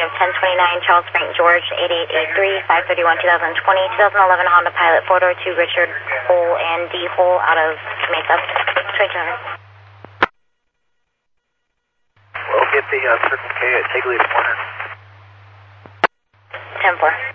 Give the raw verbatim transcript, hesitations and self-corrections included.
ten twenty-nine Charles Frank George, eight eight eight three, five thirty-one twenty twenty, twenty eleven Honda Pilot, four-door to Richard Hole and D Hole out of Mesa. twenty-two hundred. We'll get the uh, Circle K at Tagley Corner. ten four.